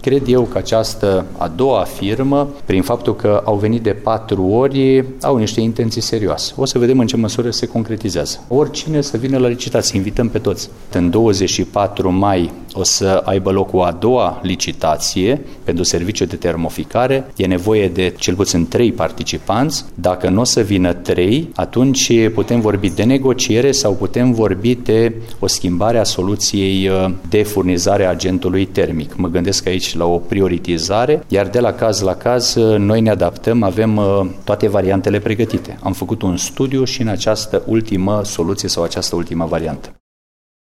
Cred eu că această a doua firmă, prin faptul că au venit de 4 ori, au niște intenții serioase. O să vedem în ce măsură se concretizează. Oricine să vină la licitație, invităm pe toți. În 24 mai o să aibă loc o a doua licitație pentru serviciu de termoficare. E nevoie de cel puțin 3 participanți. Dacă nu o să vină 3, atunci putem vorbi de negociere sau putem vorbi de o schimbare a soluției de furnizare a agentului termic. Mă gândesc aici la o prioritizare, iar de la caz la caz noi ne adaptăm, avem toate variantele pregătite. Am făcut un studiu și în această ultimă soluție sau această ultimă variantă.